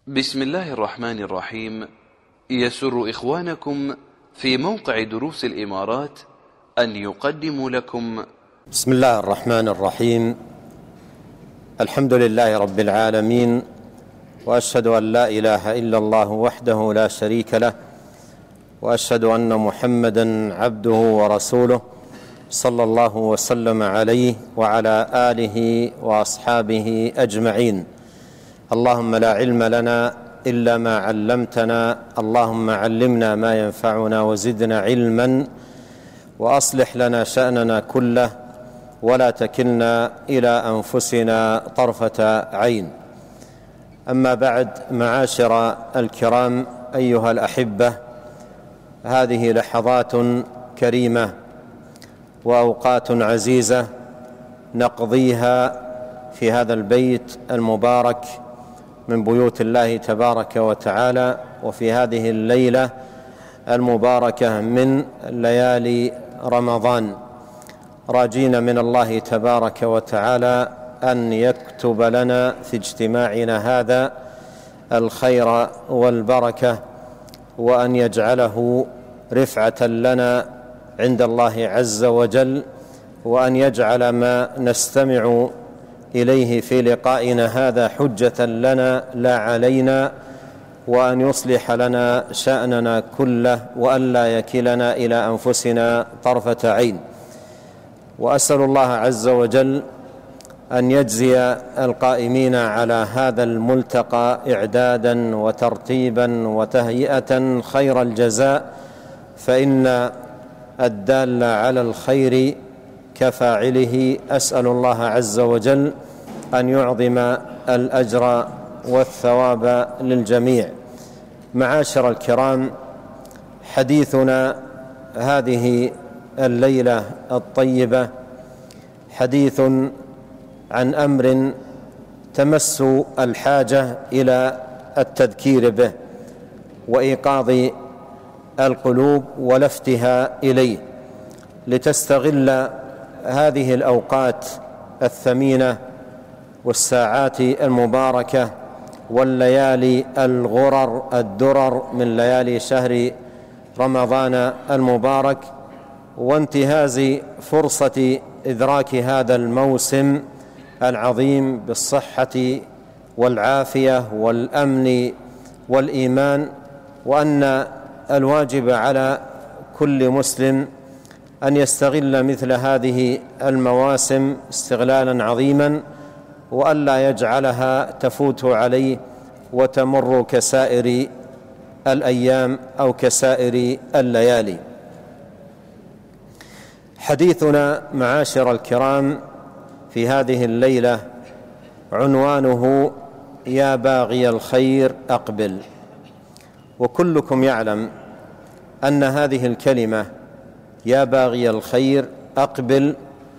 بسم الله الرحمن الرحيم. يسر إخوانكم في موقع دروس الإمارات أن يقدموا لكم بسم الله الرحمن الرحيم. الحمد لله رب العالمين، وأشهد أن لا إله إلا الله وحده لا شريك له، وأشهد أن محمدا عبده ورسوله صلى الله وسلم عليه وعلى آله وأصحابه أجمعين. اللهم لا علم لنا إلا ما علمتنا، اللهم علمنا ما ينفعنا وزدنا علما، وأصلح لنا شأننا كله ولا تكلنا إلى أنفسنا طرفة عين. أما بعد، معاشر الكرام أيها الأحبة، هذه لحظات كريمة وأوقات عزيزة نقضيها في هذا البيت المبارك من بيوت الله تبارك وتعالى، وفي هذه الليلة المباركة من ليالي رمضان، راجين من الله تبارك وتعالى أن يكتب لنا في اجتماعنا هذا الخير والبركة، وأن يجعله رفعة لنا عند الله عز وجل، وأن يجعل ما نستمع إليه في لقائنا هذا حجة لنا لا علينا، وأن يصلح لنا شأننا كله، وأن لا يكلنا إلى أنفسنا طرفة عين. وأسأل الله عز وجل أن يجزي القائمين على هذا الملتقى إعدادا وترتيبا وتهيئة خير الجزاء، فإن الدال على الخير كفاعله. أسأل الله عز وجل أن يعظم الأجر والثواب للجميع. معاشر الكرام، حديثنا هذه الليلة الطيبة حديث عن أمر تمس الحاجة إلى التذكير به وإيقاظ القلوب ولفتها إليه، لتستغل هذه الأوقات الثمينة والساعات المباركة والليالي الغرر الدرر من ليالي شهر رمضان المبارك، وانتهاز فرصة إدراك هذا الموسم العظيم بالصحة والعافية والأمن والإيمان. وأن الواجب على كل مسلم أن يستغل مثل هذه المواسم استغلالا عظيما، وألا يجعلها تفوت عليه وتمر كسائر الأيام أو كسائر الليالي. حديثنا معاشر الكرام في هذه الليلة عنوانه يا باغي الخير أقبل. وكلكم يعلم أن هذه الكلمة يا باغي الخير أقبل،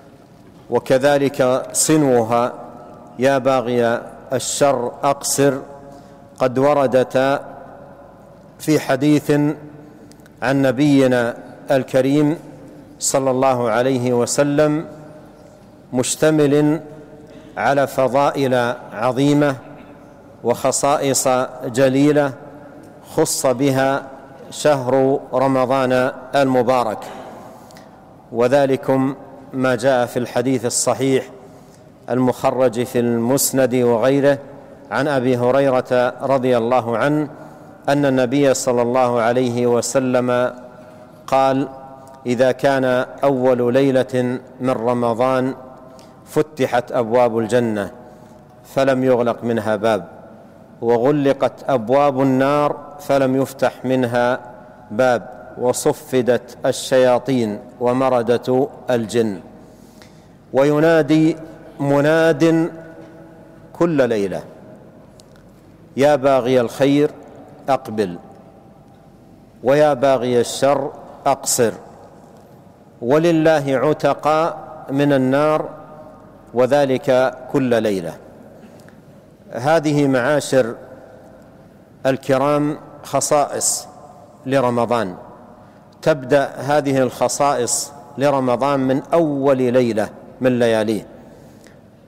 وكذلك صنوها يا باغي الشر أقصر، قد وردتا في حديث عن نبينا الكريم صلى الله عليه وسلم، مشتمل على فضائل عظيمة وخصائص جليلة خص بها شهر رمضان المبارك. وذلكم ما جاء في الحديث الصحيح المخرج في المسند وغيره عن أبي هريرة رضي الله عنه أن النبي صلى الله عليه وسلم قال: إذا كان أول ليلة من رمضان فتحت أبواب الجنة فلم يغلق منها باب، وغلقت أبواب النار فلم يفتح منها باب، وصفدت الشياطين ومردة الجن. وينادي مناد كل ليلة: يا باغي الخير أقبل، ويا باغي الشر أقصر، ولله عتقاء من النار، وذلك كل ليلة. هذه معاشر الكرام خصائص لرمضان، تبدأ هذه الخصائص لرمضان من أول ليلة من لياليه،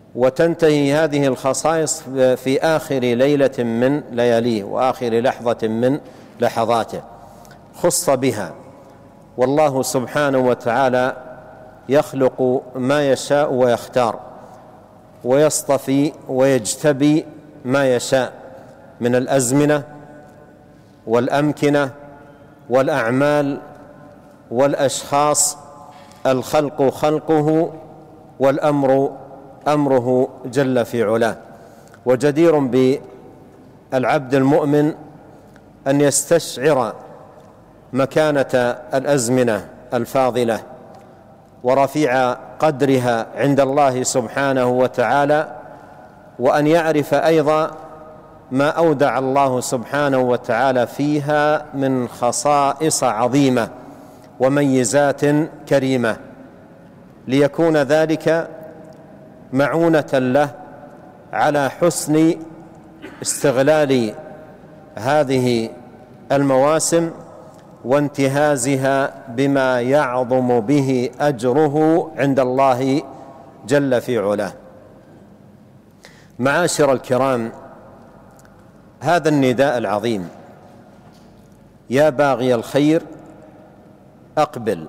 وتنتهي هذه الخصائص في آخر ليلة من لياليه وآخر لحظة من لحظاته خص بها. والله سبحانه وتعالى يخلق ما يشاء ويختار ويصطفي ويجتبي ما يشاء من الأزمنة والأمكنة والأعمال والأشخاص. الخلق خلقه والأمر أمره جل في علاه. وجدير بالعبد المؤمن أن يستشعر مكانة الأزمنة الفاضلة ورفيع قدرها عند الله سبحانه وتعالى، وأن يعرف أيضا ما أودع الله سبحانه وتعالى فيها من خصائص عظيمة وميزات كريمة، ليكون ذلك معونة له على حسن استغلال هذه المواسم وانتهازها بما يعظم به أجره عند الله جل في علاه. معاشر الكرام، هذا النداء العظيم: يا باغي الخير أقبل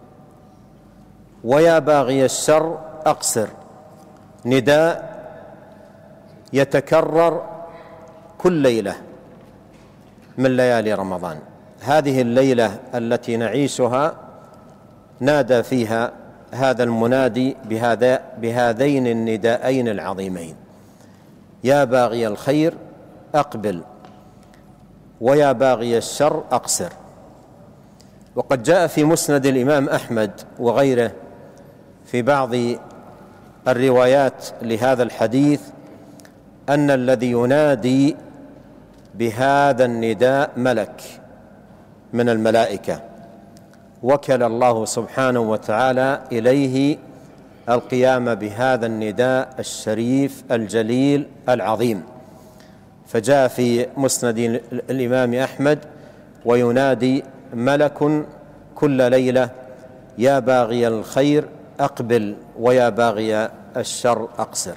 ويا باغي الشر أقصر، نداء يتكرر كل ليلة من ليالي رمضان. هذه الليلة التي نعيشها نادى فيها هذا المنادي بهذين النداءين العظيمين: يا باغي الخير أقبل ويا باغي الشر أقصر. وقد جاء في مسند الإمام أحمد وغيره في بعض الروايات لهذا الحديث أن الذي ينادي بهذا النداء ملك من الملائكة وكل الله سبحانه وتعالى إليه القيام بهذا النداء الشريف الجليل العظيم. فجاء في مسند الإمام أحمد: وينادي ملك كل ليلة يا باغي الخير أقبل ويا باغي الشر أقصر.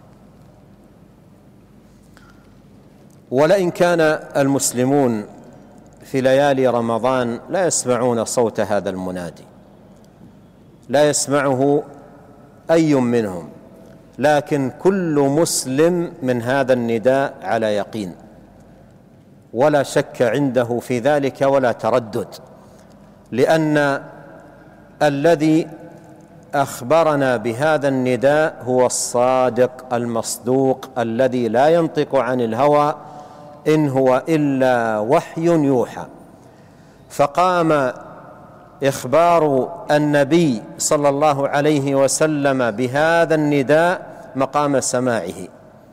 ولئن كان المسلمون في ليالي رمضان لا يسمعون صوت هذا المنادي، لا يسمعه أي منهم، لكن كل مسلم من هذا النداء على يقين ولا شك عنده في ذلك ولا تردد، لأن الذي أخبرنا بهذا النداء هو الصادق المصدوق الذي لا ينطق عن الهوى إن هو إلا وحي يوحى. فقام إخبار النبي صلى الله عليه وسلم بهذا النداء مقام سماعه،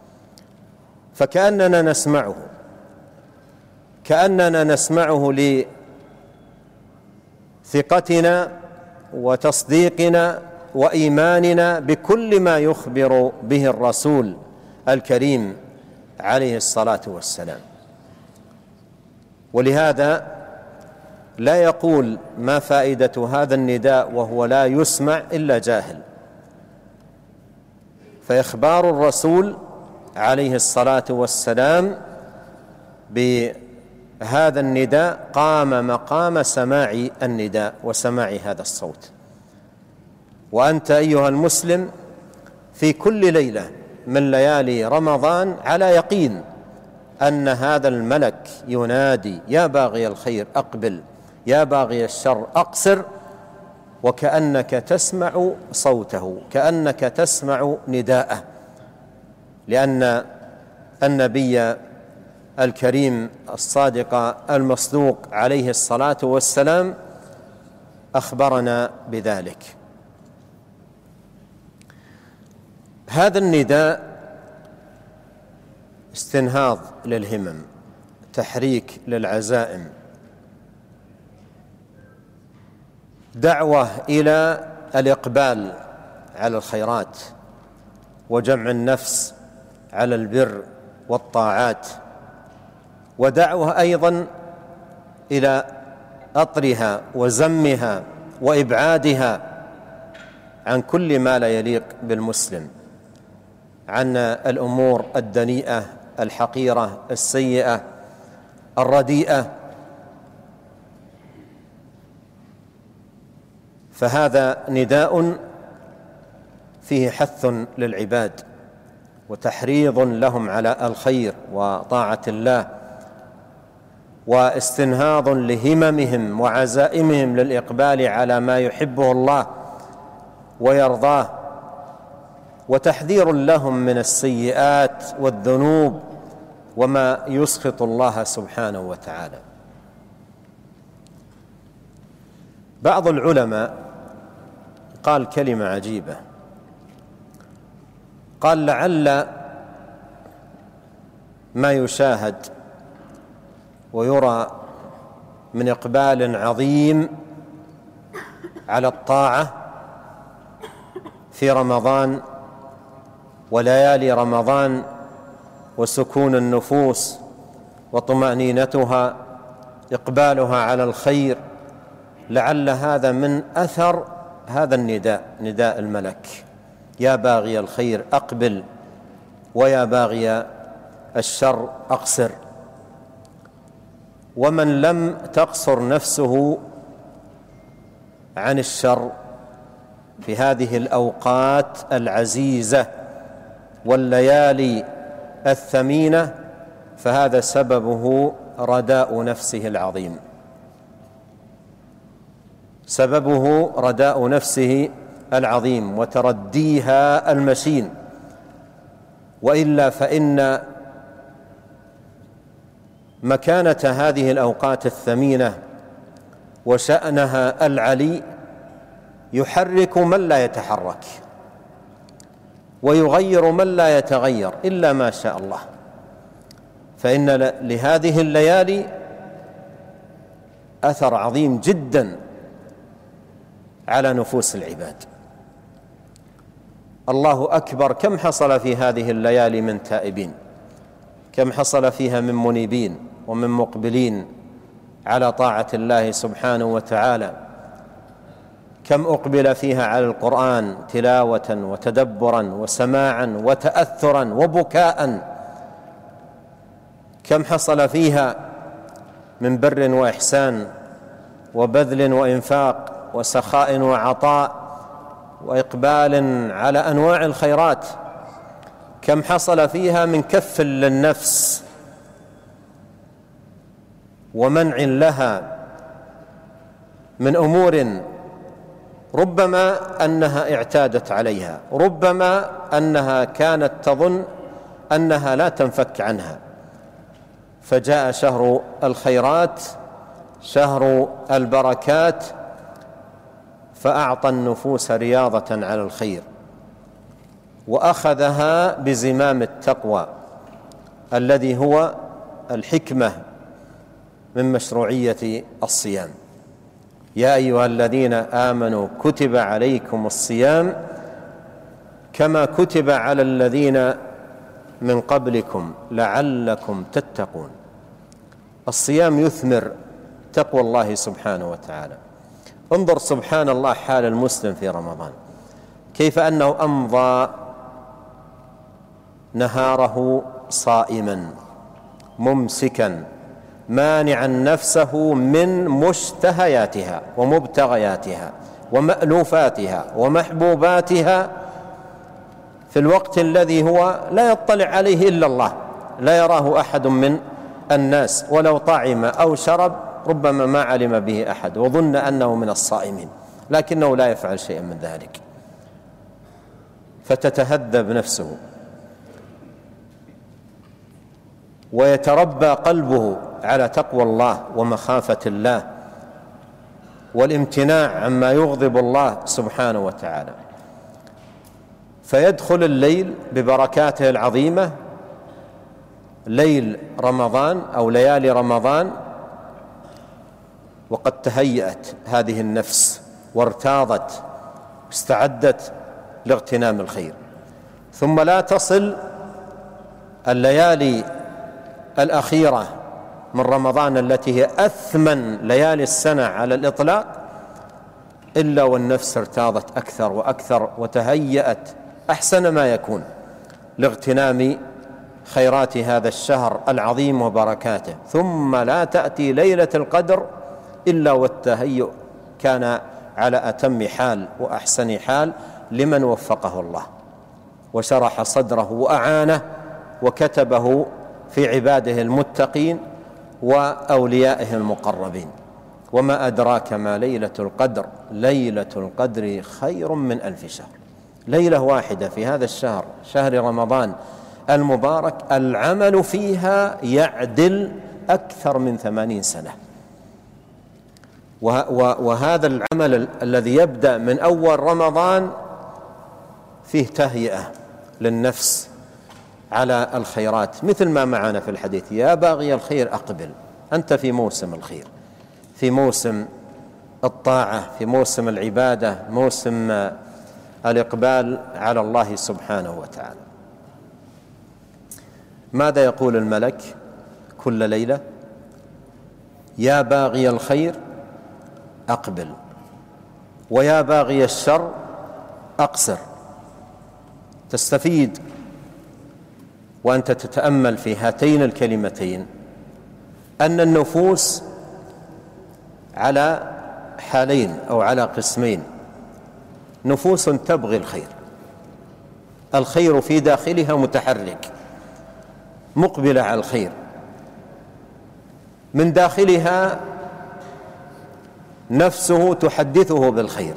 فكأننا نسمعه لثقتنا وتصديقنا وإيماننا بكل ما يخبر به الرسول الكريم عليه الصلاة والسلام. ولهذا لا يقول ما فائدة هذا النداء وهو لا يسمع إلا جاهل. فإخبار الرسول عليه الصلاة والسلام بهذا النداء قام مقام سماع النداء وسماع هذا الصوت. وأنت أيها المسلم في كل ليلة من ليالي رمضان على يقين أن هذا الملك ينادي يا باغي الخير أقبل يا باغي الشر أقصر، وكأنك تسمع صوته، كأنك تسمع نداءه، لأن النبي الكريم الصادق المصدوق عليه الصلاة والسلام أخبرنا بذلك. هذا النداء استنهاض للهمم، تحريك للعزائم، دعوة إلى الإقبال على الخيرات وجمع النفس على البر والطاعات، ودعوة أيضا إلى أطرها وزمها وإبعادها عن كل ما لا يليق بالمسلم. عن الأمور الدنيئة الحقيرة السيئة الرديئة. فهذا نداء فيه حث للعباد وتحريض لهم على الخير وطاعة الله، واستنهاض لهممهم وعزائمهم للإقبال على ما يحبه الله ويرضاه، وتحذير لهم من السيئات والذنوب وما يسخط الله سبحانه وتعالى. بعض العلماء قال كلمة عجيبة، قال: لعل ما يشاهد ويرى من إقبال عظيم على الطاعة في رمضان وليالي رمضان وسكون النفوس وطمأنينتها، إقبالها على الخير، لعل هذا من أثر هذا النداء، نداء الملك: يا باغي الخير أقبل ويا باغي الشر أقصر. ومن لم تقصر نفسه عن الشر في هذه الأوقات العزيزة والليالي الثمينة فهذا سببه رداء نفسه العظيم، سببه رداء نفسه العظيم وترديها المشين. وإلا فإن مكانة هذه الأوقات الثمينة وشأنها العلي يحرك من لا يتحرك ويغير من لا يتغير إلا ما شاء الله. فإن لهذه الليالي أثر عظيم جدا على نفوس العباد. الله أكبر، كم حصل في هذه الليالي من تائبين، كم حصل فيها من منيبين ومن مقبلين على طاعة الله سبحانه وتعالى، كم أقبل فيها على القرآن تلاوة وتدبرا وسماعا وتأثرا وبكاء، كم حصل فيها من بر وإحسان وبذل وإنفاق وسخاء وعطاء وإقبال على أنواع الخيرات، كم حصل فيها من كف للنفس ومنع لها من أمور ربما أنها اعتادت عليها، ربما أنها كانت تظن أنها لا تنفك عنها. فجاء شهر الخيرات، شهر البركات، فأعطى النفوس رياضة على الخير وأخذها بزمام التقوى الذي هو الحكمة من مشروعية الصيام. يا أيها الذين آمنوا كتب عليكم الصيام كما كتب على الذين من قبلكم لعلكم تتقون. الصيام يثمر تقوى الله سبحانه وتعالى. انظر سبحان الله حال المسلم في رمضان، كيف أنه أمضى نهاره صائما ممسكا مانعا نفسه من مشتهياتها ومبتغياتها ومألوفاتها ومحبوباتها في الوقت الذي هو لا يطلع عليه إلا الله، لا يراه أحد من الناس، ولو طعم أو شرب ربما ما علم به أحد وظن أنه من الصائمين، لكنه لا يفعل شيئا من ذلك. فتتهذب نفسه ويتربى قلبه على تقوى الله ومخافة الله والامتناع عما يغضب الله سبحانه وتعالى، فيدخل الليل ببركاته العظيمة، ليل رمضان أو ليالي رمضان، وقد تهيأت هذه النفس وارتاضت استعدت لاغتنام الخير. ثم لا تصل الليالي الأخيرة من رمضان التي هي أثمن ليالي السنة على الإطلاق إلا والنفس ارتاضت أكثر وأكثر وتهيأت أحسن ما يكون لاغتنام خيرات هذا الشهر العظيم وبركاته. ثم لا تأتي ليلة القدر إلا والتهيؤ كان على أتم حال وأحسن حال لمن وفقه الله وشرح صدره وأعانه وكتبه في عباده المتقين وأوليائه المقربين. وما أدراك ما ليلة القدر؟ ليلة القدر خير من 1000 شهر. ليلة واحدة في هذا الشهر، شهر رمضان المبارك، العمل فيها يعدل أكثر من 80 سنة. وهذا العمل الذي يبدأ من أول رمضان فيه تهيئة للنفس على الخيرات، مثل ما معنا في الحديث: يا باغي الخير أقبل. أنت في موسم الخير، في موسم الطاعة، في موسم العبادة، موسم الإقبال على الله سبحانه وتعالى. ماذا يقول الملك كل ليلة؟ يا باغي الخير أقبل، ويا باغي الشر أقصر. تستفيد وأنت تتأمل في هاتين الكلمتين أن النفوس على حالين أو على قسمين: نفوس تبغي الخير، الخير في داخلها متحرك مقبلة على الخير، من داخلها نفسه تحدثه بالخير،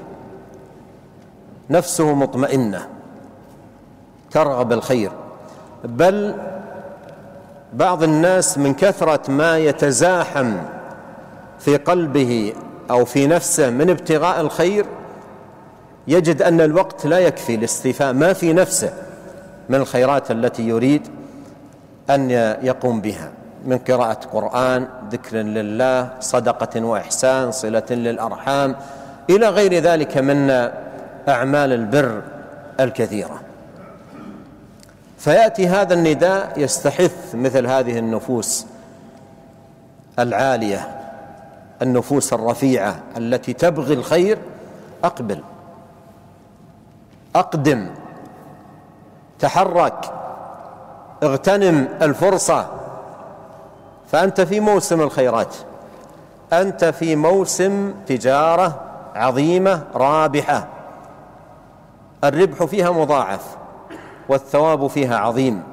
نفسه مطمئنة ترغب الخير. بل بعض الناس من كثرة ما يتزاحم في قلبه أو في نفسه من ابتغاء الخير يجد أن الوقت لا يكفي لاستيفاء ما في نفسه من الخيرات التي يريد أن يقوم بها، من قراءة قرآن، ذكر لله، صدقة وإحسان، صلة للأرحام، إلى غير ذلك من أعمال البر الكثيرة. فيأتي هذا النداء يستحث مثل هذه النفوس العالية، النفوس الرفيعة التي تبغي الخير: أقبل، أقدم، تحرك، اغتنم الفرصة، فأنت في موسم الخيرات، أنت في موسم تجارة عظيمة رابحة، الربح فيها مضاعف والثواب فيها عظيم.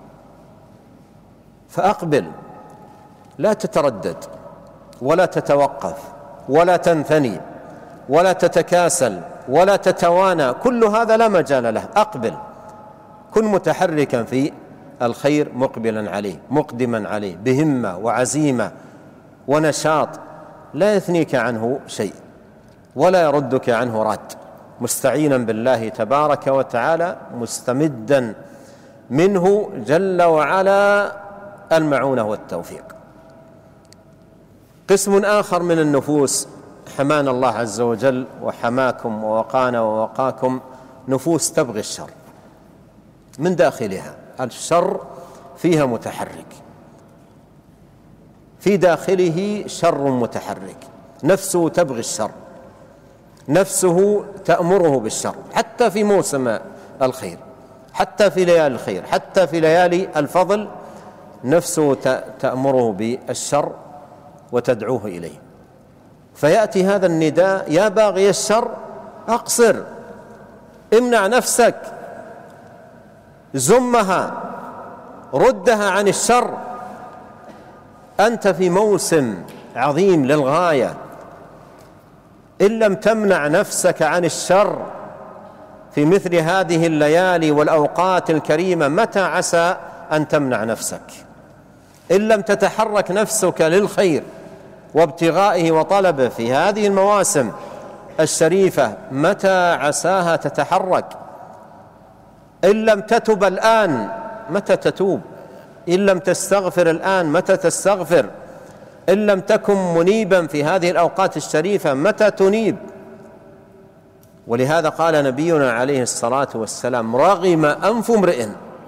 فأقبل، لا تتردد ولا تتوقف ولا تنثني ولا تتكاسل ولا تتوانى، كل هذا لا مجال له. أقبل، كن متحركا في الخير، مقبلا عليه، مقدما عليه بهمة وعزيمة ونشاط، لا يثنيك عنه شيء ولا يردك عنه راد، مستعينا بالله تبارك وتعالى، مستمدا منه جل وعلا المعونة والتوفيق. قسم آخر من النفوس حمانا الله عز وجل وحماكم ووقانا ووقاكم: نفوس تبغي الشر من داخلها، الشر فيها متحرك، في داخله شر متحرك، نفسه تبغي الشر، نفسه تأمره بالشر، حتى في موسم الخير، حتى في ليالي الخير، حتى في ليالي الفضل، نفسه تأمره بالشر وتدعوه إليه. فيأتي هذا النداء: يا باغي الشر أقصر، امنع نفسك، زمها، ردها عن الشر. أنت في موسم عظيم للغاية، إن لم تمنع نفسك عن الشر في مثل هذه الليالي والأوقات الكريمة، متى عسى أن تمنع نفسك؟ إن لم تتحرك نفسك للخير وابتغائه وطلبه في هذه المواسم الشريفة، متى عساها تتحرك؟ إن لم تتب الآن متى تتوب؟ إن لم تستغفر الآن متى تستغفر؟ إن لم تكن منيبا في هذه الأوقات الشريفة متى تنيب؟ ولهذا قال نبينا عليه الصلاة والسلام: رغم أنف امرئ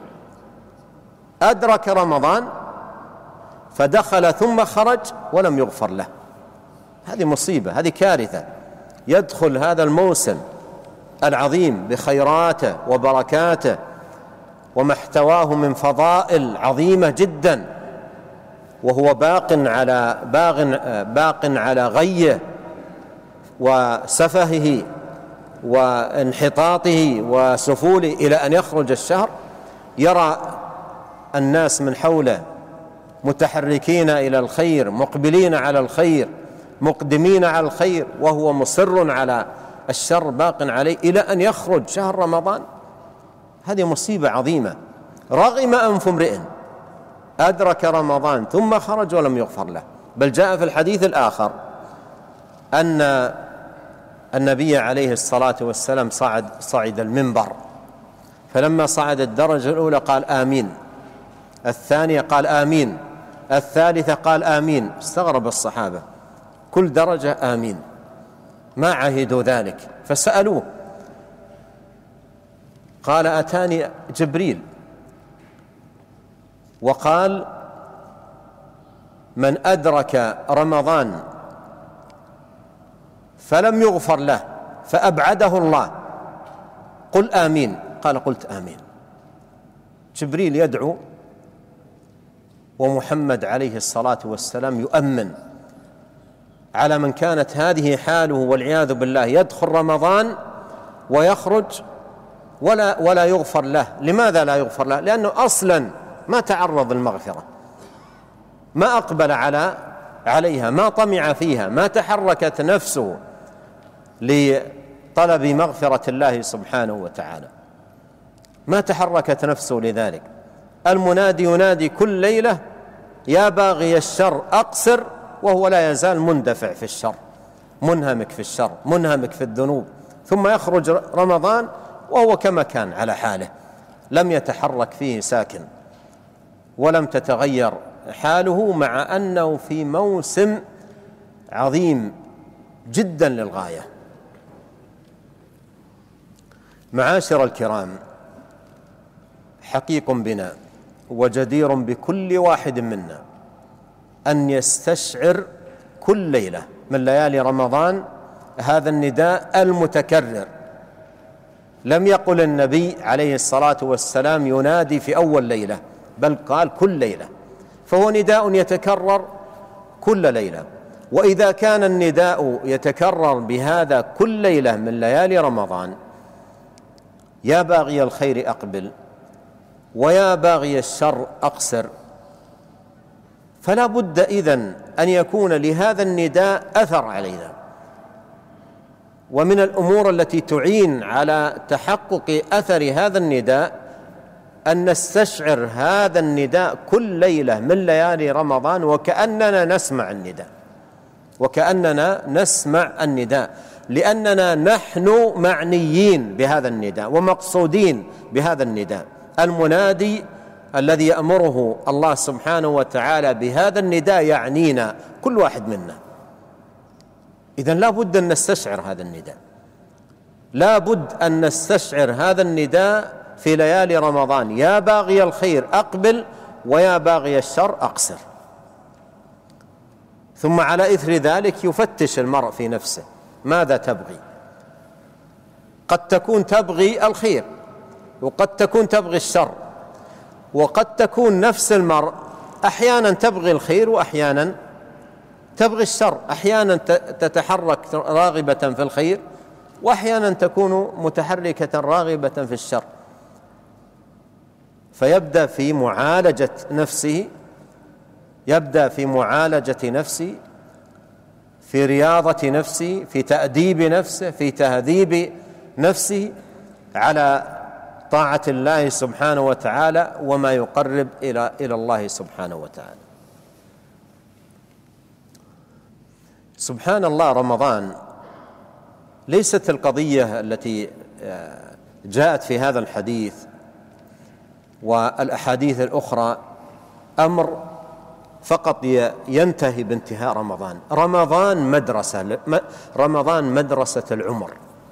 أدرك رمضان فدخل ثم خرج ولم يغفر له. هذه مصيبة، هذه كارثة. يدخل هذا الموسم العظيم بخيراته وبركاته وما احتواه من فضائل عظيمة جدا، وهو باق على غيه وسفهه وانحطاطه وسفوله إلى أن يخرج الشهر، يرى الناس من حوله متحركين إلى الخير، مقبلين على الخير، مقدمين على الخير، وهو مصر على الشر باق عليه إلى أن يخرج شهر رمضان. هذه مصيبة عظيمة. رغم أنف امرئ أدرك رمضان ثم خرج ولم يغفر له. بل جاء في الحديث الآخر أن النبي عليه الصلاة والسلام صعد المنبر، فلما صعد الدرجة الأولى قال آمين، الثانية قال آمين، الثالثة قال آمين. استغرب الصحابة، كل درجة آمين، ما عهدوا ذلك. فسألوه قال أتاني جبريل وقال من أدرك رمضان فلم يغفر له فأبعده الله قل آمين. قال قلت آمين. جبريل يدعو ومحمد عليه الصلاة والسلام يؤمن على من كانت هذه حاله والعياذ بالله، يدخل رمضان ويخرج ولا يغفر له. لماذا لا يغفر له؟ لأنه أصلا ما تعرض المغفرة، ما أقبل عليها، ما طمع فيها، ما تحركت نفسه لطلب مغفرة الله سبحانه وتعالى، ما تحركت نفسه لذلك. المنادي ينادي كل ليلة يا باغي الشر أقصر، وهو لا يزال مندفع في الشر، منهمك في الشر، منهمك في الذنوب. ثم يخرج رمضان وهو كما كان على حاله، لم يتحرك فيه ساكن، ولم تتغير حاله، مع أنه في موسم عظيم جدا للغاية. معاشر الكرام، حقيق بنا وجدير بكل واحد منا أن يستشعر كل ليلة من ليالي رمضان هذا النداء المتكرر. لم يقل النبي عليه الصلاة والسلام ينادي في أول ليلة، بل قال كل ليلة، فهو نداء يتكرر كل ليلة. وإذا كان النداء يتكرر بهذا كل ليلة من ليالي رمضان، يا باغي الخير أقبل ويا باغي الشر أقصر، فلا بد إذن أن يكون لهذا النداء أثر علينا. ومن الأمور التي تعين على تحقق أثر هذا النداء أن نستشعر هذا النداء كل ليلة من ليالي رمضان وكأننا نسمع النداء، وكأننا نسمع النداء، لأننا نحن معنيين بهذا النداء ومقصودين بهذا النداء. المنادي الذي يأمره الله سبحانه وتعالى بهذا النداء يعنينا كل واحد منا. إذن لا بد أن نستشعر هذا النداء، لا بد أن نستشعر هذا النداء في ليالي رمضان: يا باغي الخير أقبل ويا باغي الشر أقصر. ثم على إثر ذلك يفتش المرء في نفسه: ماذا تبغي؟ قد تكون تبغي الخير، وقد تكون تبغي الشر، وقد تكون نفس المرء أحيانا تبغي الخير وأحيانا تبغي الشر، أحيانا تتحرك راغبة في الخير وأحيانا تكون متحركة راغبة في الشر. فيبدأ في معالجة نفسه، يبدأ في معالجة نفسه، في رياضة نفسه، في تأديب نفسه، في تهذيب نفسه على طاعة الله سبحانه وتعالى وما يقرب إلى الله سبحانه وتعالى. سبحان الله، رمضان ليست القضية التي جاءت في هذا الحديث والأحاديث الأخرى أمر فقط ينتهي بانتهاء رمضان. رمضان مدرسة العمر،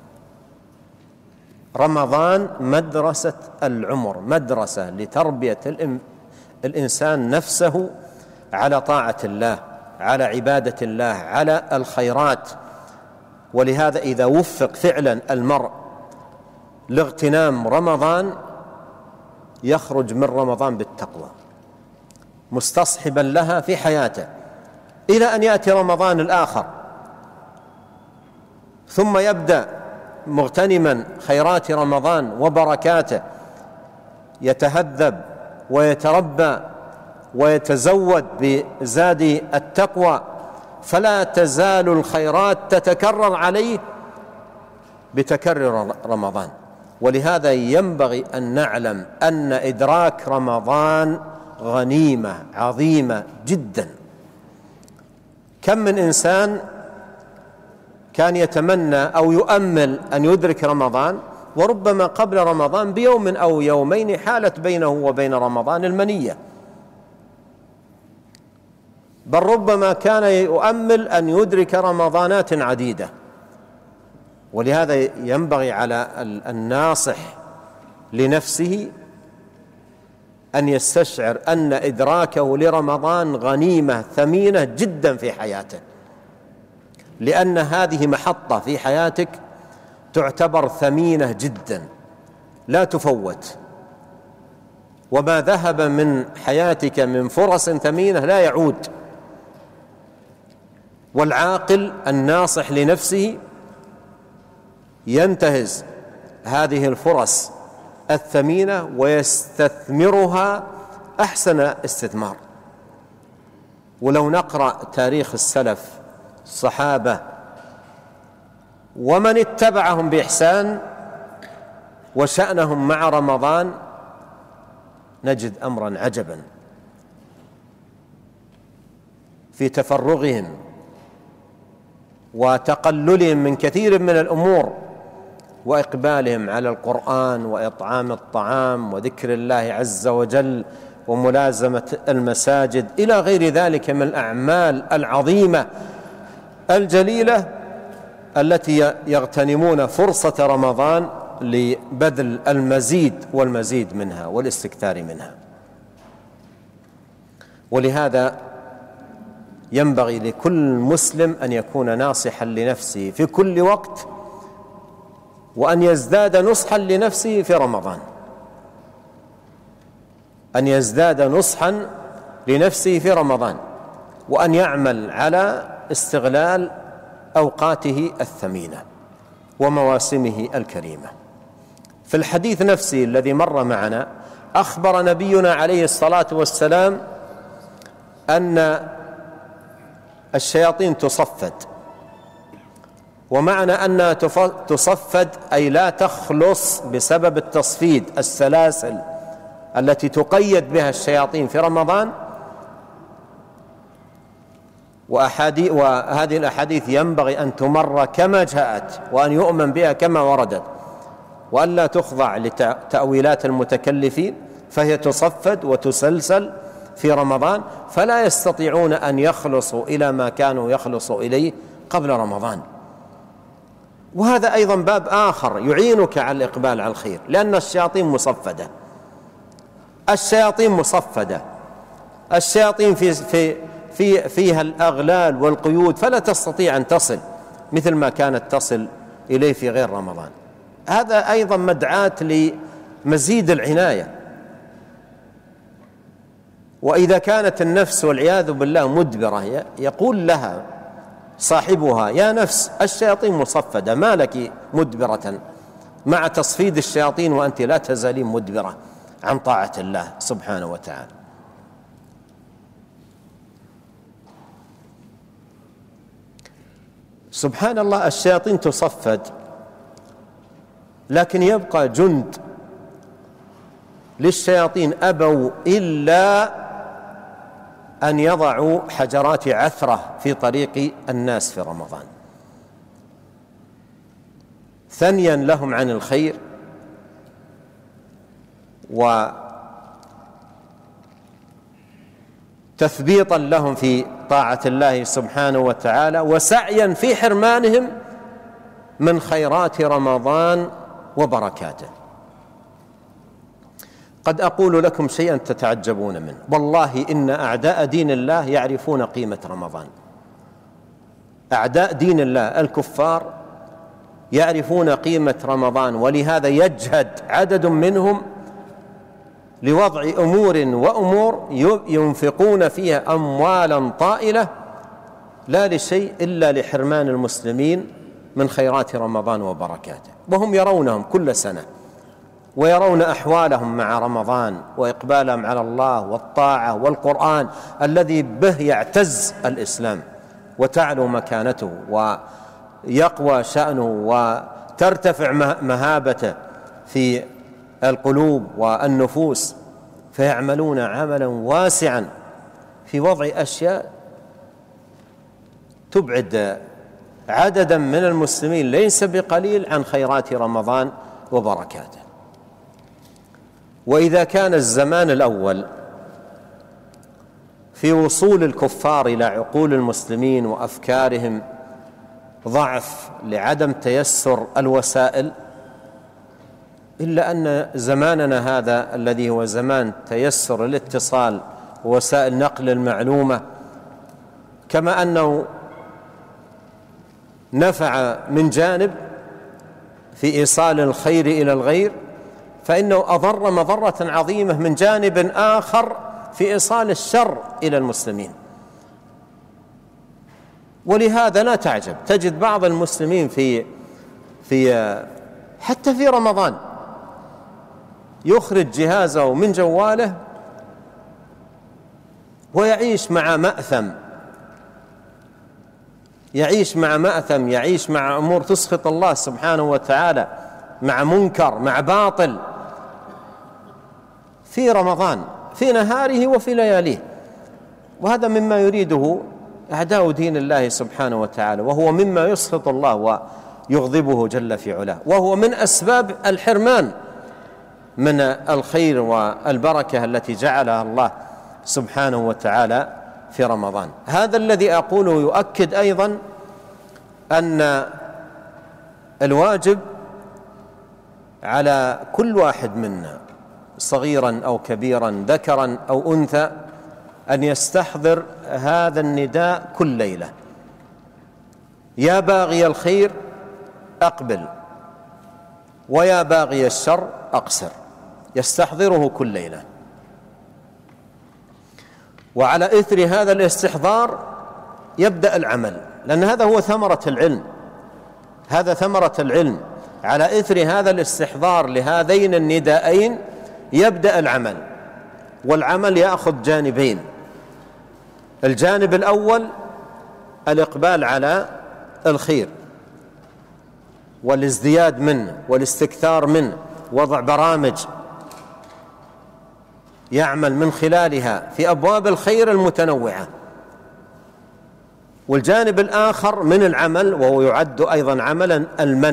رمضان مدرسة العمر، مدرسة لتربية الإنسان نفسه على طاعة الله، على عبادة الله، على الخيرات. ولهذا إذا وفق فعلا المرء لاغتنام رمضان يخرج من رمضان بالتقوى مستصحبا لها في حياته إلى أن يأتي رمضان الآخر، ثم يبدأ مغتنما خيرات رمضان وبركاته، يتهذب ويتربى ويتزود بزاد التقوى، فلا تزال الخيرات تتكرر عليه بتكرر رمضان. ولهذا ينبغي أن نعلم أن إدراك رمضان غنيمة عظيمة جدا. كم من إنسان كان يتمنى أو يؤمل أن يدرك رمضان، وربما قبل رمضان بيوم أو يومين حالت بينه وبين رمضان المنية، بل ربما كان يؤمل أن يدرك رمضانات عديدة. ولهذا ينبغي على الناصح لنفسه أن يستشعر أن إدراكه لرمضان غنيمة ثمينة جدا في حياته، لأن هذه محطة في حياتك تعتبر ثمينة جدا لا تفوت، وما ذهب من حياتك من فرص ثمينة لا يعود. والعاقل الناصح لنفسه ينتهز هذه الفرص الثمينة ويستثمرها أحسن استثمار. ولو نقرأ تاريخ السلف الصحابة ومن اتبعهم بإحسان وشأنهم مع رمضان نجد أمرا عجبا في تفرغهم وتقللهم من كثير من الأمور، وإقبالهم على القرآن وإطعام الطعام وذكر الله عز وجل وملازمة المساجد إلى غير ذلك من الأعمال العظيمة الجليلة التي يغتنمون فرصة رمضان لبذل المزيد والمزيد منها والاستكثار منها. ولهذا ينبغي لكل مسلم أن يكون ناصحا لنفسه في كل وقت، وأن يزداد نصحا لنفسه في رمضان، أن يزداد نصحا لنفسه في رمضان، وأن يعمل على استغلال أوقاته الثمينة ومواسمه الكريمة. في الحديث نفسه الذي مر معنا أخبر نبينا عليه الصلاة والسلام أن الشياطين تصفد، ومعنى أنها تصفد أي لا تخلص بسبب التصفيد، السلاسل التي تقيد بها الشياطين في رمضان. وهذه الأحاديث ينبغي أن تمر كما جاءت وأن يؤمن بها كما وردت، وأن لا تخضع لتأويلات المتكلفين، فهي تصفد وتسلسل في رمضان، فلا يستطيعون أن يخلصوا إلى ما كانوا يخلصوا إليه قبل رمضان. وهذا أيضا باب آخر يعينك على الإقبال على الخير، لأن الشياطين مصفدة، الشياطين مصفدة، الشياطين فيها الأغلال والقيود، فلا تستطيع أن تصل مثل ما كانت تصل إليه في غير رمضان. هذا أيضا مدعاة لمزيد العناية. وإذا كانت النفس والعياذ بالله مدبرة يقول لها صاحبها: يا نفس الشياطين مصفدة، ما لك مدبرة مع تصفيد الشياطين وأنت لا تزالين مدبرة عن طاعة الله سبحانه وتعالى. سبحان الله، الشياطين تصفد، لكن يبقى جند للشياطين أبوا إلا أن يضعوا حجرات عثرة في طريق الناس في رمضان، ثنيا لهم عن الخير وتثبيطا لهم في طاعة الله سبحانه وتعالى، وسعيا في حرمانهم من خيرات رمضان وبركاته. قد أقول لكم شيئا تتعجبون منه، والله إن أعداء دين الله يعرفون قيمة رمضان. أعداء دين الله الكفار يعرفون قيمة رمضان، ولهذا يجهد عدد منهم لوضع أمور وأمور ينفقون فيها أموالا طائلة لا لشيء إلا لحرمان المسلمين من خيرات رمضان وبركاته، وهم يرونهم كل سنة ويرون أحوالهم مع رمضان وإقبالهم على الله والطاعة والقرآن الذي به يعتز الإسلام وتعلو مكانته ويقوى شأنه وترتفع مهابته في القلوب والنفوس، فيعملون عملا واسعا في وضع أشياء تبعد عددا من المسلمين ليس بقليل عن خيرات رمضان وبركاته. وإذا كان الزمان الأول في وصول الكفار إلى عقول المسلمين وأفكارهم ضعف لعدم تيسر الوسائل، إلا أن زماننا هذا الذي هو زمان تيسر الاتصال ووسائل نقل المعلومة، كما أنه نفع من جانب في إيصال الخير إلى الغير، فإنه أضر مضرة عظيمة من جانب آخر في إيصال الشر إلى المسلمين. ولهذا لا تعجب تجد بعض المسلمين حتى في رمضان يخرج جهازه من جواله ويعيش مع مأثم، يعيش مع أمور تسخط الله سبحانه وتعالى، مع منكر، مع باطل في رمضان في نهاره وفي لياليه. وهذا مما يريده أعداء دين الله سبحانه وتعالى، وهو مما يسخط الله ويغضبه جل في علاه، وهو من أسباب الحرمان من الخير والبركة التي جعلها الله سبحانه وتعالى في رمضان. هذا الذي أقوله يؤكد أيضا أن الواجب على كل واحد منا صغيرا أو كبيرا ذكرا أو أنثى أن يستحضر هذا النداء كل ليلة: يا باغي الخير أقبل ويا باغي الشر أقصر. يستحضره كل ليلة، وعلى إثر هذا الاستحضار يبدأ العمل، لأن هذا هو ثمرة العلم، هذا ثمرة العلم. على إثر هذا الاستحضار لهذين النداءين يبدأ العمل، والعمل يأخذ جانبين: الجانب الأول الإقبال على الخير والازدياد منه والاستكثار منه، وضع برامج يعمل من خلالها في أبواب الخير المتنوعة. والجانب الآخر من العمل، وهو يعد أيضا عملا،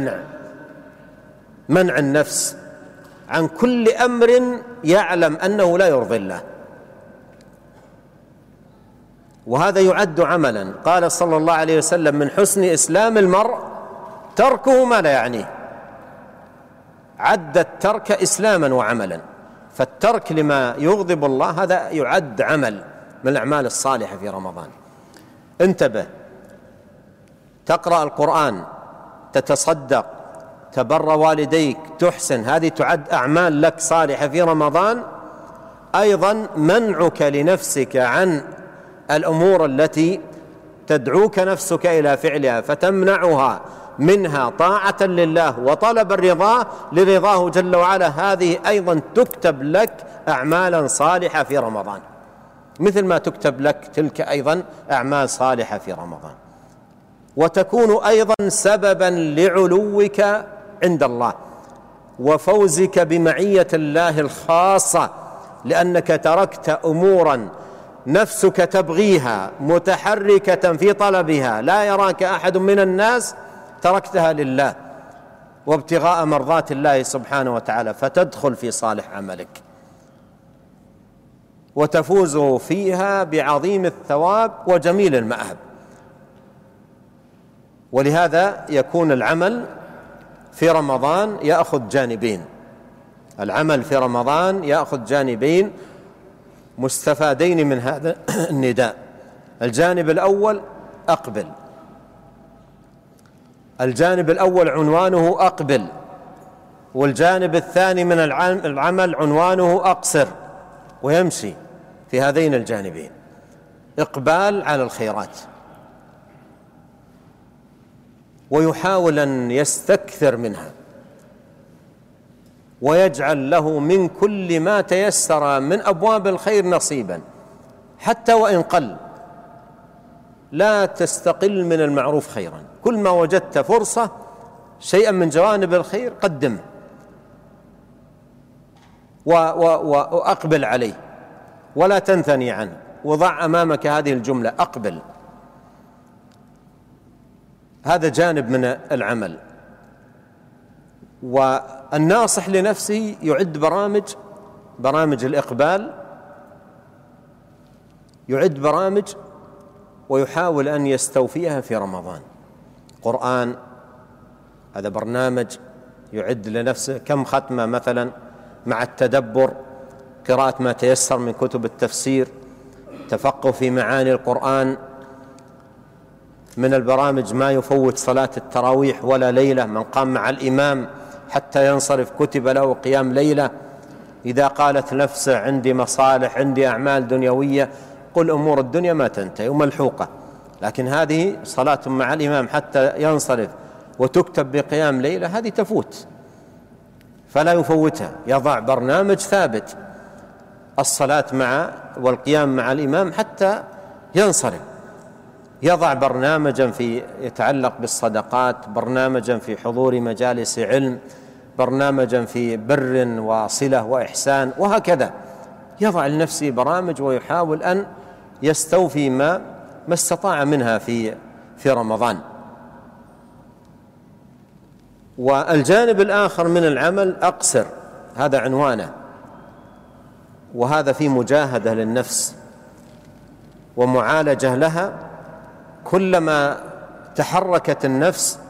منع النفس عن كل أمر يعلم أنه لا يرضي الله، وهذا يعد عملا. قال صلى الله عليه وسلم: من حسن إسلام المرء تركه ما لا يعنيه. عد الترك إسلاما وعملا، فالترك لما يغضب الله هذا يعد عمل من الأعمال الصالحة في رمضان. انتبه، تقرأ القرآن، تتصدق، تبر والديك، تحسن، هذه تعد أعمال لك صالحة في رمضان. أيضا منعك لنفسك عن الأمور التي تدعوك نفسك إلى فعلها فتمنعها منها طاعة لله وطلب الرضا لرضاه جل وعلا، هذه أيضا تكتب لك أعمالا صالحة في رمضان، مثل ما تكتب لك تلك أيضا أعمال صالحة في رمضان، وتكون أيضا سببا لعلوك عند الله وفوزك بمعية الله الخاصة، لأنك تركت أمورا نفسك تبغيها متحركة في طلبها لا يراك أحد من الناس، تركتها لله وابتغاء مرضات الله سبحانه وتعالى، فتدخل في صالح عملك وتفوز فيها بعظيم الثواب وجميل المآب. ولهذا يكون العمل في رمضان يأخذ جانبين، العمل في رمضان يأخذ جانبين مستفادين من هذا النداء. الجانب الأول أقبل، الجانب الأول عنوانه أقبل، والجانب الثاني من العمل عنوانه أقصر. ويمشي في هذين الجانبين: إقبال على الخيرات، ويحاول أن يستكثر منها، ويجعل له من كل ما تيسر من أبواب الخير نصيبا حتى وإن قل. لا تستقل من المعروف خيرا، كل ما وجدت فرصة شيئا من جوانب الخير قدمه وأقبل عليه، ولا تنثني عنه، وضع أمامك هذه الجملة: أقبل. هذا جانب من العمل. والناصح لنفسه يعد برامج الإقبال، يعد برامج ويحاول أن يستوفيها في رمضان. قرآن، هذا برنامج يعد لنفسه. كم ختمة مثلا مع التدبر، قراءة ما تيسر من كتب التفسير، تفقه في معاني القرآن. من البرامج ما يفوت صلاة التراويح ولا ليلة، من قام مع الإمام حتى ينصرف كتب له قيام ليلة. إذا قالت نفسه عندي مصالح، عندي أعمال دنيوية، قل أمور الدنيا ما تنتهي وملحوقة، لكن هذه صلاة مع الإمام حتى ينصرف وتكتب بقيام ليلة، هذه تفوت، فلا يفوتها. يضع برنامج ثابت: الصلاة والقيام مع الإمام حتى ينصرف. يضع برنامجا يتعلق بالصدقات، برنامجا في حضور مجالس علم، برنامجا في بر وصلة وإحسان، وهكذا. يضع لنفسه برامج ويحاول أن يستوفي ما استطاع منها في رمضان. والجانب الآخر من العمل: أقصر، هذا عنوانه، وهذا في مجاهدة للنفس ومعالجة لها. كلما تحركت النفس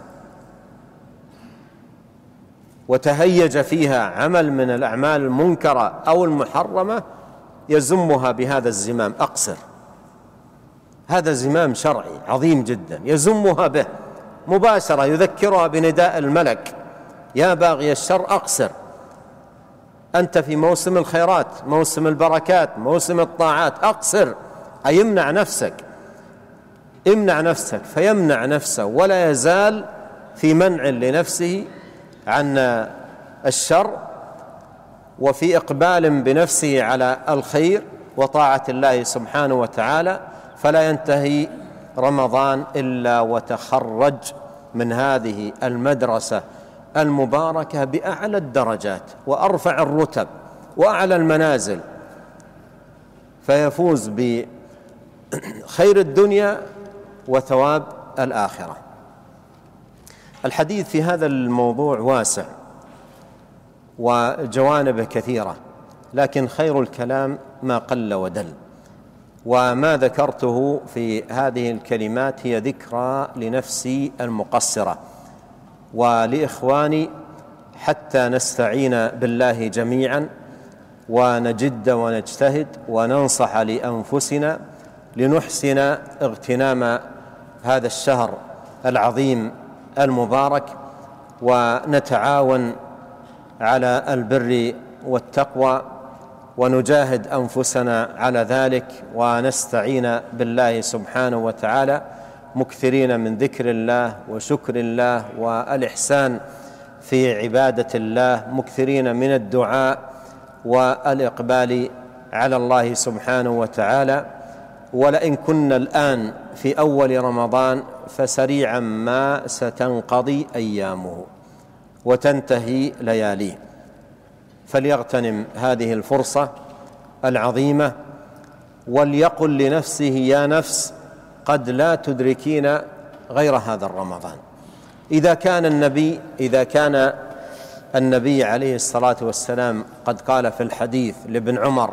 وتهيج فيها عمل من الأعمال المنكرة أو المحرمة يزمها بهذا الزمام: أقصر. هذا زمام شرعي عظيم جدا، يزمها به مباشرة، يذكرها بنداء الملك: يا باغي الشر أقصر، أنت في موسم الخيرات، موسم البركات، موسم الطاعات، أقصر. أي امنع نفسك، امنع نفسك. فيمنع نفسه ولا يزال في منع لنفسه عن الشر، وفي إقبال بنفسه على الخير وطاعة الله سبحانه وتعالى. فلا ينتهي رمضان إلا وتخرج من هذه المدرسة المباركة بأعلى الدرجات وأرفع الرتب وأعلى المنازل، فيفوز بخير الدنيا وثواب الآخرة. الحديث في هذا الموضوع واسع وجوانبه كثيرة، لكن خير الكلام ما قل ودل. وما ذكرته في هذه الكلمات هي ذكرى لنفسي المقصرة ولإخواني، حتى نستعين بالله جميعا ونجد ونجتهد وننصح لأنفسنا لنحسن اغتنام هذا الشهر العظيم المبارك، ونتعاون على البر والتقوى، ونجاهد أنفسنا على ذلك، ونستعين بالله سبحانه وتعالى، مكثرين من ذكر الله وشكر الله والإحسان في عبادة الله، مكثرين من الدعاء والإقبال على الله سبحانه وتعالى. ولئن كنا الآن في أول رمضان فسريعا ما ستنقضي أيامه وتنتهي لياليه، فليغتنم هذه الفرصة العظيمة، وليقل لنفسه: يا نفس قد لا تدركين غير هذا الرمضان. إذا كان النبي عليه الصلاة والسلام قد قال في الحديث لابن عمر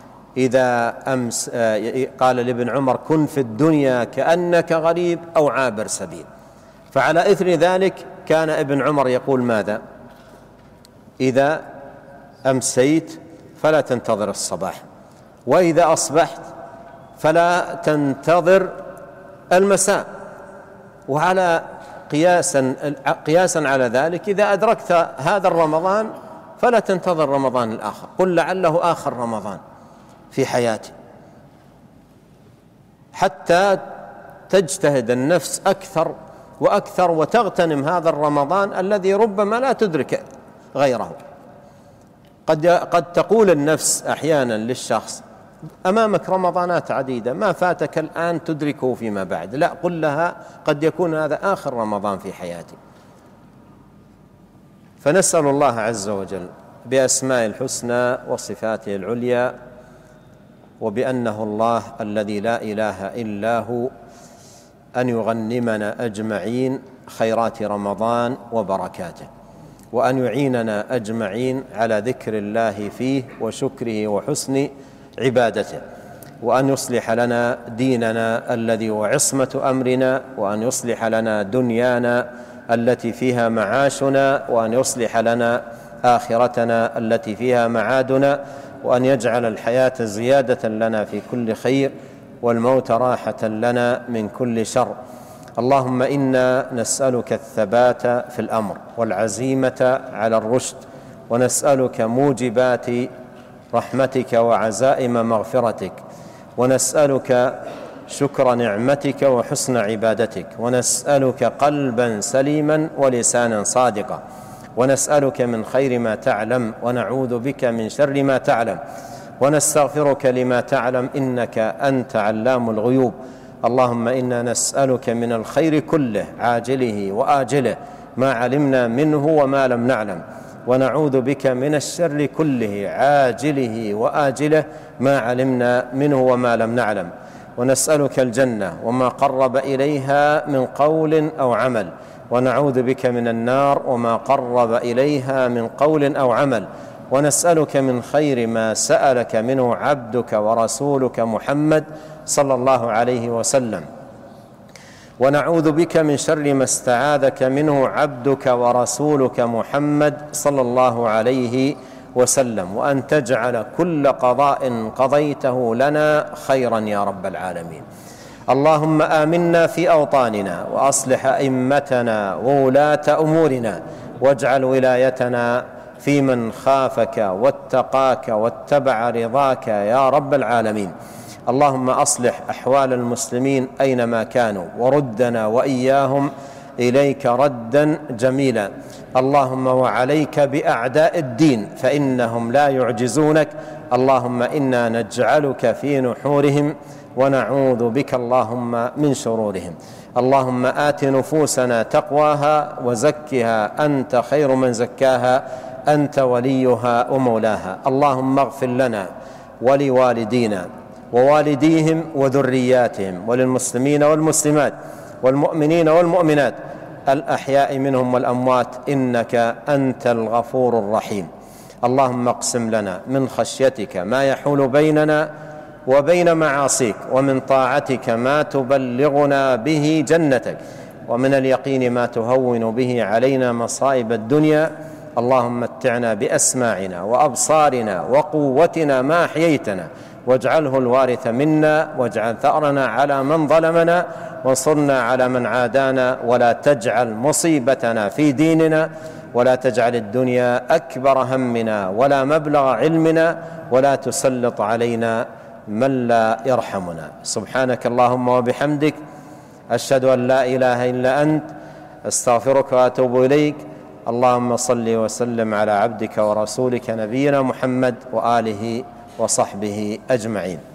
قال لابن عمر: كن في الدنيا كأنك غريب أو عابر سبيل. فعلى إثر ذلك كان ابن عمر يقول ماذا؟ إذا أمسيت فلا تنتظر الصباح، وإذا أصبحت فلا تنتظر المساء. وعلى قياسا على ذلك إذا أدركت هذا الرمضان فلا تنتظر رمضان الآخر، قل لعله آخر رمضان. في حياته، حتى تجتهد النفس أكثر وأكثر وتغتنم هذا الرمضان الذي ربما لا تدرك غيره. قد تقول النفس أحيانا للشخص: أمامك رمضانات عديدة، ما فاتك الآن تدركه فيما بعد. لا، قل لها: قد يكون هذا آخر رمضان في حياتي. فنسأل الله عز وجل بأسماء الحسنى وصفاته العليا وبأنه الله الذي لا إله إلا هو أن يغنمنا أجمعين خيرات رمضان وبركاته، وأن يعيننا أجمعين على ذكر الله فيه وشكره وحسن عبادته، وأن يصلح لنا ديننا الذي هو عصمة أمرنا، وأن يصلح لنا دنيانا التي فيها معاشنا، وأن يصلح لنا آخرتنا التي فيها معادنا، وأن يجعل الحياة زيادة لنا في كل خير والموت راحة لنا من كل شر. اللهم إنا نسألك الثبات في الأمر والعزيمة على الرشد، ونسألك موجبات رحمتك وعزائم مغفرتك، ونسألك شكر نعمتك وحسن عبادتك، ونسألك قلبا سليما ولسانا صادقا، ونسألك من خير ما تعلم ونعوذ بك من شر ما تعلم، ونستغفرك لما تعلم إنك أنت علام الغيوب. اللهم إنا نسألك من الخير كله عاجله وآجله ما علمنا منه وما لم نعلم، ونعوذ بك من الشر كله عاجله وآجله ما علمنا منه وما لم نعلم، ونسألك الجنة وما قرب إليها من قول أو عمل، ونعوذ بك من النار وما قرب إليها من قول أو عمل، ونسألك من خير ما سألك منه عبدك ورسولك محمد صلى الله عليه وسلم، ونعوذ بك من شر ما استعاذك منه عبدك ورسولك محمد صلى الله عليه وسلم، وأن تجعل كل قضاء قضيته لنا خيرا يا رب العالمين. اللهم آمنا في أوطاننا، وأصلح أئمتنا وولاة أمورنا، واجعل ولايتنا في من خافك واتقاك واتبع رضاك يا رب العالمين. اللهم أصلح أحوال المسلمين أينما كانوا، وردنا وإياهم إليك ردا جميلا. اللهم وعليك بأعداء الدين فإنهم لا يعجزونك. اللهم إنا نجعلك في نحورهم ونعوذ بك اللهم من شرورهم. اللهم آت نفوسنا تقواها وزكها أنت خير من زكاها، أنت وليها ومولاها. اللهم اغفر لنا ولوالدينا ووالديهم وذرياتهم، وللمسلمين والمسلمات والمؤمنين والمؤمنات الأحياء منهم والأموات، إنك أنت الغفور الرحيم. اللهم اقسم لنا من خشيتك ما يحول بيننا وبين معاصيك، ومن طاعتك ما تبلغنا به جنتك، ومن اليقين ما تهون به علينا مصائب الدنيا. اللهم متعنا بأسماعنا وأبصارنا وقوتنا ما أحييتنا، واجعله الوارث منا، واجعل ثأرنا على من ظلمنا، وانصرنا على من عادانا، ولا تجعل مصيبتنا في ديننا، ولا تجعل الدنيا أكبر همنا ولا مبلغ علمنا، ولا تسلط علينا من لا يرحمنا. سبحانك اللهم وبحمدك، أشهد أن لا إله إلا أنت، أستغفرك وأتوب إليك. اللهم صل وسلم على عبدك ورسولك نبينا محمد وآله وصحبه أجمعين.